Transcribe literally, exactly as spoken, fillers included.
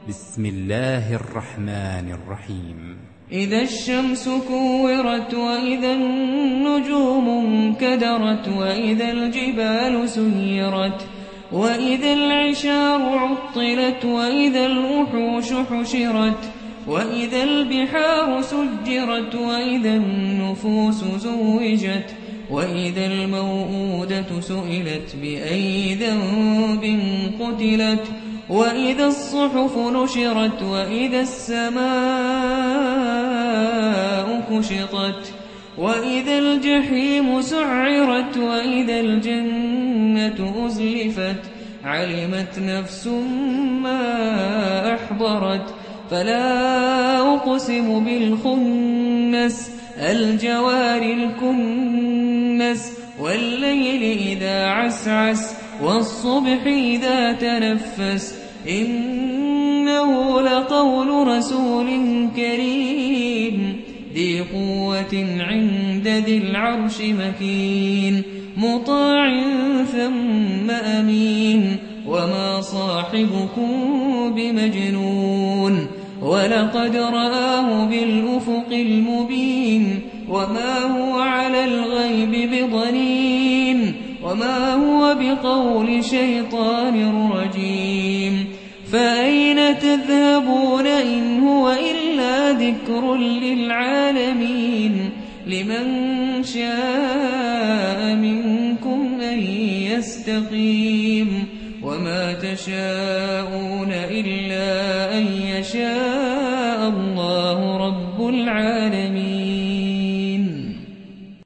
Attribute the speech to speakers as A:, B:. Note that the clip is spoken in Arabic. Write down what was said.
A: بسم الله الرحمن الرحيم.
B: إذا الشمس كورت وإذا النجوم انكدرت وإذا الجبال سيرت وإذا العشار عطلت وإذا الوحوش حشرت وإذا البحار سجرت وإذا النفوس زوجت وإذا الموءودة سئلت بأي ذنب قتلت وإذا الصحف نشرت وإذا السماء كشطت وإذا الجحيم سعرت وإذا الجنة أزلفت علمت نفس ما أحضرت فلا أقسم بالخنس الجوار الكنس والليل إذا عسعس والصبح إذا تنفس إنه لقول رسول كريم ذي قوة عند ذي العرش مكين مطاع ثم أمين وما صاحبكم بمجنون ولقد رآه بالأفق المبين وما هو على الغيب بضنين وما هو بقول شيطان رجيم فأين تذهبون إن هو إلا ذكر للعالمين لمن شاء منكم أن يستقيم وما تشاءون إلا أن يشاء